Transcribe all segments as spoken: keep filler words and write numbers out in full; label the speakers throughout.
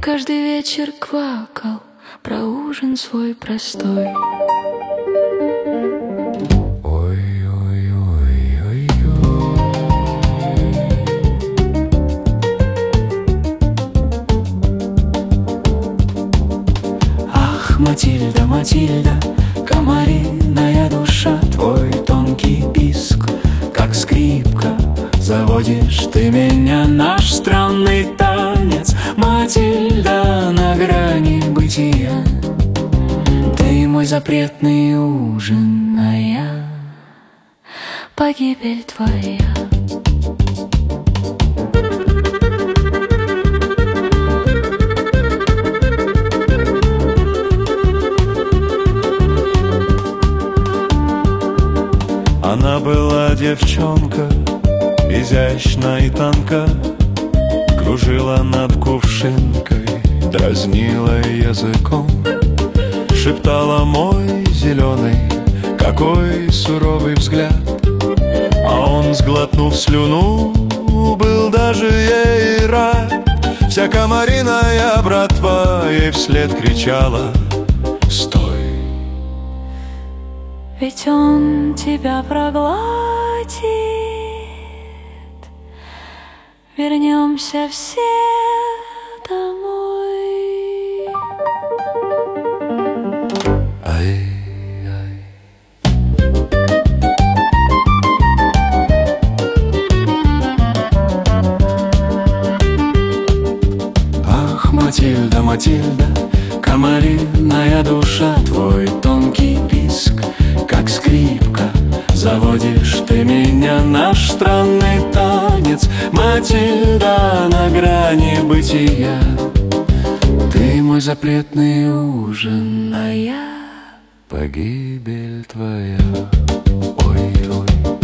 Speaker 1: каждый вечер квакал про ужин свой простой.
Speaker 2: Матильда, Матильда, комариная душа, твой тонкий писк, как скрипка. Заводишь ты меня, наш странный танец, Матильда, на грани бытия. Ты мой запретный ужин, а я
Speaker 1: погибель твоя.
Speaker 3: Она была девчонка, изящна и тонка, кружила над кувшинкой, дразнила языком, шептала: мой зеленый, какой суровый взгляд. А он, сглотнув слюну, был даже ей рад. Вся комариная братва ей вслед кричала: стой!
Speaker 1: Ведь он тебя проглотит. Вернемся все домой.
Speaker 3: Ай-ай.
Speaker 2: Ах, Матильда, Матильда, комариная душа, твой тонкий писк, как скрипка. Заводишь ты меня, наш странный танец, Матильда, на грани бытия. Ты мой запретный ужин, а я погибель твоя. Ой-ой.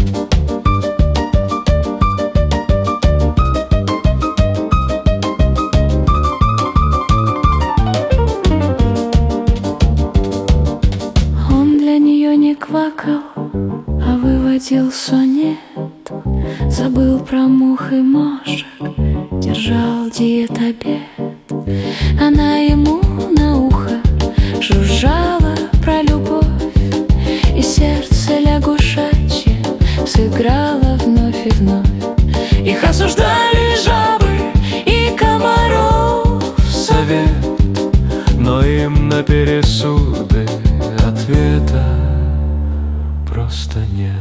Speaker 1: Квакал, а выводил сонет. Забыл про мух и мошек, держал диет-обед. Она ему на ухо жужжала про любовь, и сердце лягушачье сыграло вновь и вновь.
Speaker 2: Их осуждали жабы и комаров совет, но им на пересуды ответа просто нет.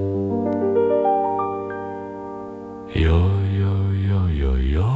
Speaker 2: Йо-йо-йо-йо-йо.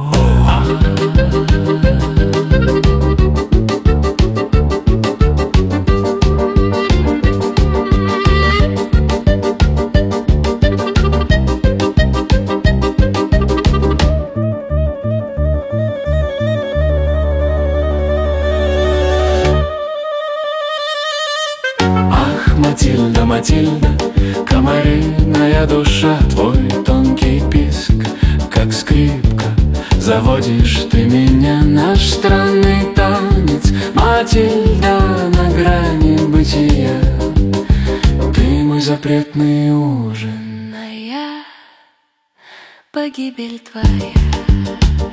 Speaker 2: Матильда, Матильда, комариная душа, твой тонкий писк, как скрипка. Заводишь ты меня, наш странный танец, Матильда, на грани бытия. Ты мой запретный ужин,
Speaker 1: а я погибель твоя.